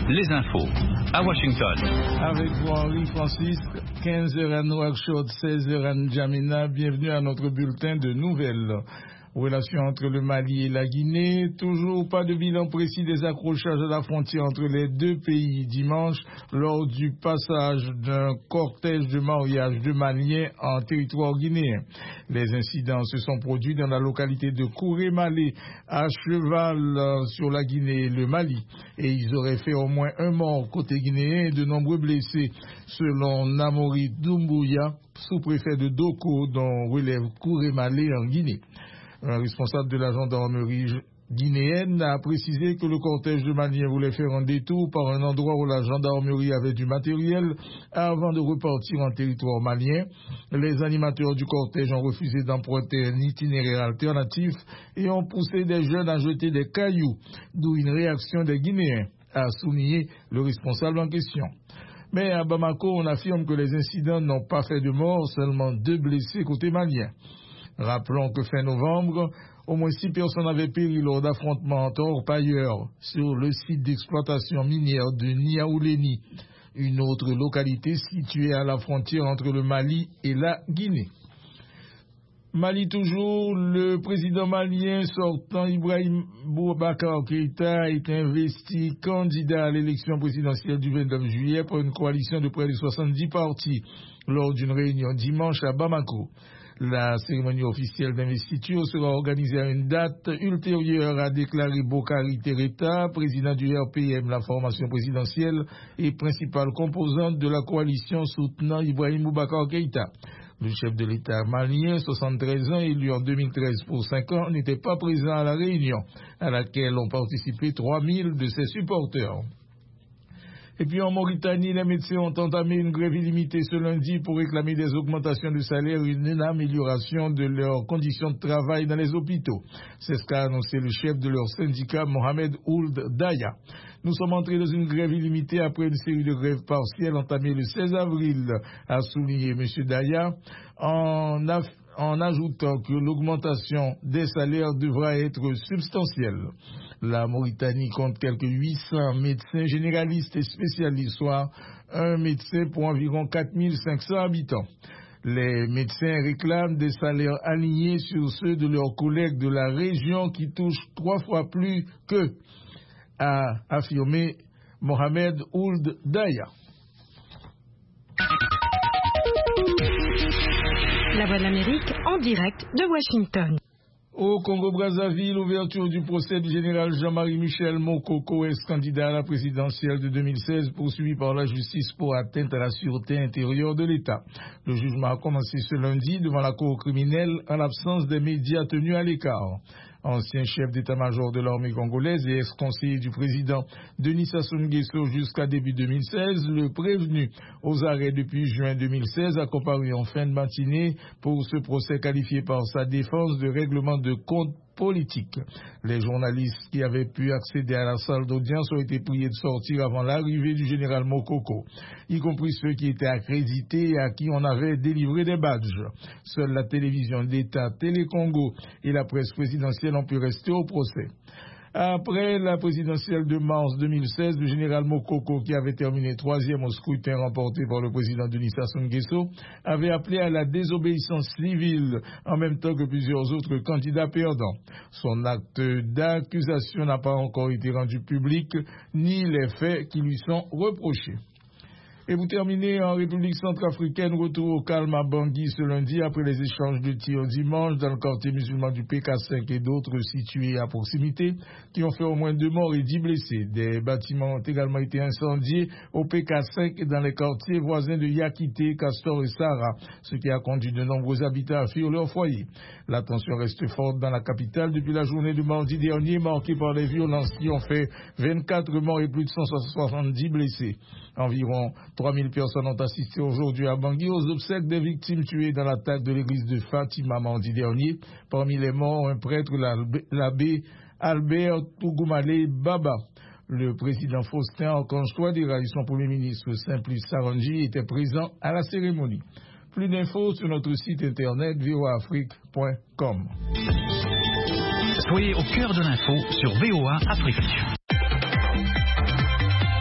les infos à Washington. Avec vous Henri Francis, 15h à Nouakchott, 16h à N'Djamena. Bienvenue à notre bulletin de nouvelles. Relations entre le Mali et la Guinée, toujours pas de bilan précis des accrochages à la frontière entre les deux pays dimanche lors du passage d'un cortège de mariage de Maliens en territoire guinéen. Les incidents se sont produits dans la localité de Kouré-Malé, à cheval sur la Guinée et le Mali, et ils auraient fait au moins un mort côté guinéen et de nombreux blessés, selon Namori Doumbouya, sous-préfet de Doko, dont relève Kouré-Malé en Guinée. Un responsable de la gendarmerie guinéenne a précisé que le cortège de Maliens voulait faire un détour par un endroit où la gendarmerie avait du matériel avant de repartir en territoire malien. Les animateurs du cortège ont refusé d'emprunter un itinéraire alternatif et ont poussé des jeunes à jeter des cailloux, d'où une réaction des Guinéens, a souligné le responsable en question. Mais à Bamako, on affirme que les incidents n'ont pas fait de morts, seulement 2 blessés côté malien. Rappelons que fin novembre, au moins 6 personnes avaient péri lors d'affrontements entre orpailleurs sur le site d'exploitation minière de Niaouleni, une autre localité située à la frontière entre le Mali et la Guinée. Mali toujours, le président malien sortant Ibrahim Boubacar Keïta est investi candidat à l'élection présidentielle du 29 juillet par une coalition de près de 70 partis lors d'une réunion dimanche à Bamako. La cérémonie officielle d'investiture sera organisée à une date ultérieure, a déclaré Bokari Tereta, président du RPM, la formation présidentielle et principale composante de la coalition soutenant Ibrahim Boubacar Keïta. Le chef de l'État malien, 73 ans, élu en 2013 pour 5 ans, n'était pas présent à la réunion, à laquelle ont participé 3000 de ses supporters. Et puis en Mauritanie, les médecins ont entamé une grève illimitée ce lundi pour réclamer des augmentations de salaire et une amélioration de leurs conditions de travail dans les hôpitaux. C'est ce qu'a annoncé le chef de leur syndicat, Mohamed Ould Daya. Nous sommes entrés dans une grève illimitée après une série de grèves partielles entamées le 16 avril, a souligné M. Daya, en ajoutant que l'augmentation des salaires devra être substantielle. La Mauritanie compte quelques 800 médecins généralistes et spécialistes, soit un médecin pour environ 4500 habitants. Les médecins réclament des salaires alignés sur ceux de leurs collègues de la région qui touchent 3 fois plus qu'eux, a affirmé Mohamed Ould Daya. La Voix de l'Amérique en direct de Washington. Au Congo-Brazzaville, l'ouverture du procès du général Jean-Marie Michel Mokoko, ex-candidat à la présidentielle de 2016, poursuivi par la justice pour atteinte à la sûreté intérieure de l'État. Le jugement a commencé ce lundi devant la cour criminelle en l'absence des médias tenus à l'écart. Ancien chef d'état-major de l'armée congolaise et ex-conseiller du président Denis Sassou Nguesso jusqu'à début 2016, le prévenu aux arrêts depuis juin 2016 a comparu en fin de matinée pour ce procès qualifié par sa défense de règlement de compte politique. Les journalistes qui avaient pu accéder à la salle d'audience ont été priés de sortir avant l'arrivée du général Mokoko, y compris ceux qui étaient accrédités et à qui on avait délivré des badges. Seule la télévision d'État Télé-Congo et la presse présidentielle ont pu rester au procès. Après la présidentielle de mars 2016, le général Mokoko, qui avait terminé 3e au scrutin remporté par le président Denis Sassou Nguesso, avait appelé à la désobéissance civile en même temps que plusieurs autres candidats perdants. Son acte d'accusation n'a pas encore été rendu public, ni les faits qui lui sont reprochés. Et vous terminez en République centrafricaine, retour au calme à Bangui ce lundi après les échanges de tirs dimanche dans le quartier musulman du PK5 et d'autres situés à proximité qui ont fait au moins 2 morts et 10 blessés. Des bâtiments ont également été incendiés au PK5 et dans les quartiers voisins de Yakité, Castor et Sarah, ce qui a conduit de nombreux habitants à fuir leur foyer. La tension reste forte dans la capitale depuis la journée de mardi dernier, marquée par les violences qui ont fait 24 morts et plus de 170 blessés. Environ 3000 personnes ont assisté aujourd'hui à Bangui aux obsèques des victimes tuées dans l'attaque de l'église de Fatima mardi dernier. Parmi les morts, un prêtre, l'abbé Albert Tougoumale Baba. Le président Faustin Archange Touadéra et son premier ministre Simplice Sarangi étaient présents à la cérémonie. Plus d'infos sur notre site internet voaafrique.com. Soyez au cœur de l'info sur VOA Afrique.